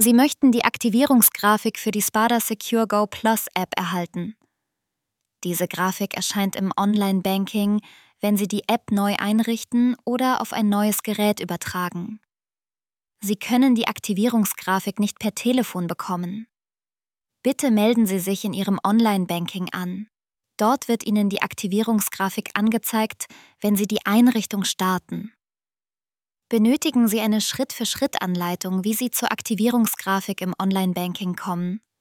Sie möchten die Aktivierungsgrafik für die Spada Secure Go Plus App erhalten. Diese Grafik erscheint im Online-Banking, wenn Sie die App neu einrichten oder auf ein neues Gerät übertragen. Sie können die Aktivierungsgrafik nicht per Telefon bekommen. Bitte melden Sie sich in Ihrem Online-Banking an. Dort wird Ihnen die Aktivierungsgrafik angezeigt, wenn Sie die Einrichtung starten. Benötigen Sie eine Schritt-für-Schritt-Anleitung, wie Sie zur Aktivierungsgrafik im Online-Banking kommen?